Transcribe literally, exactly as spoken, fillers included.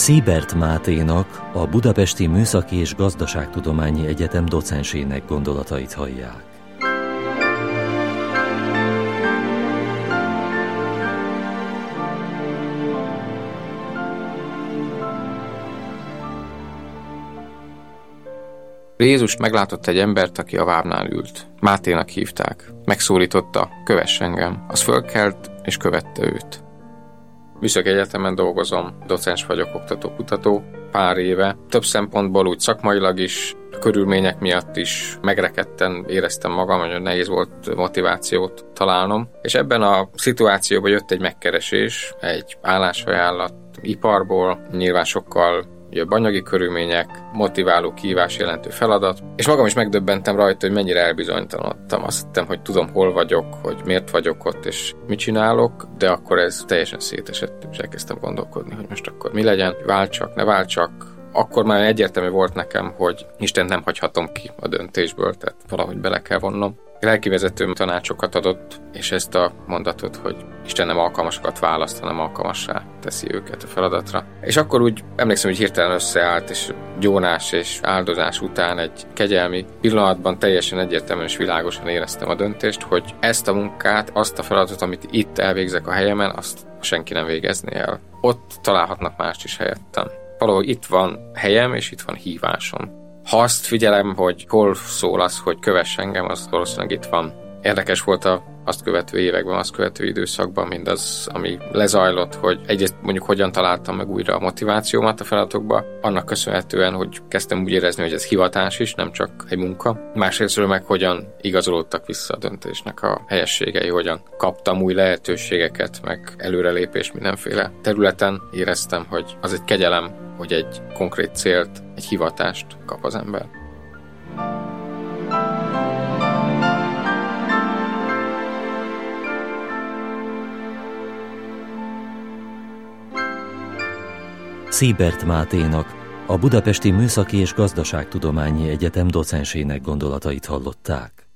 Siebert Máténak, a Budapesti Műszaki és Gazdaságtudományi Egyetem docensének gondolatait hallják. Jézus meglátott egy embert, aki a vámnál ült. Máténak hívták. Megszólította, kövess engem. Az fölkelt, és követte őt. Műszaki Egyetemen dolgozom, docens vagyok, oktató-kutató. Pár éve, több szempontból úgy szakmailag is, a körülmények miatt is megrekedten éreztem magam, hogy nehéz volt motivációt találnom. És ebben a szituációban jött egy megkeresés, egy állásajánlat iparból, nyilván sokkal jobb anyagi körülmények, motiváló, kihívás jelentő feladat, és magam is megdöbbentem rajta, hogy mennyire elbizonytalanodtam. Azt hittem, hogy tudom, hol vagyok, hogy miért vagyok ott, és mit csinálok, de akkor ez teljesen szétesett, és elkezdtem gondolkodni, hogy most akkor mi legyen, váltsak, ne váltsak. Akkor már egyértelmű volt nekem, hogy Istent nem hagyhatom ki a döntésből, tehát valahogy bele kell vonnom. Lelkivezetőm tanácsokat adott, és ezt a mondatot, hogy Isten nem alkalmasokat választ, hanem alkalmassá teszi őket a feladatra. És akkor úgy emlékszem, hogy hirtelen összeállt, és gyónás és áldozás után egy kegyelmi pillanatban teljesen egyértelműen és világosan éreztem a döntést, hogy ezt a munkát, azt a feladatot, amit itt elvégzek a helyemen, azt senki nem végezné el. Ott találhatnak mást is helyettem. Valahogy itt van helyem, és itt van hívásom. Ha azt figyelem, hogy hol szól az, hogy kövess engem, az valószínűleg itt van. Érdekes volt a azt követő években, azt követő időszakban mindaz, ami lezajlott, hogy egyrészt mondjuk hogyan találtam meg újra a motivációmat a feladatokba, annak köszönhetően, hogy kezdtem úgy érezni, hogy ez hivatás is, nem csak egy munka. Másrésztről meg hogyan igazolódtak vissza a döntésnek a helyességei, hogyan kaptam új lehetőségeket, meg előrelépés mindenféle területen. Éreztem, hogy az egy kegyelem, hogy egy konkrét célt, egy hivatást kap az ember. Siebert Máténak, a Budapesti Műszaki és Gazdaságtudományi Egyetem docensének gondolatait hallották.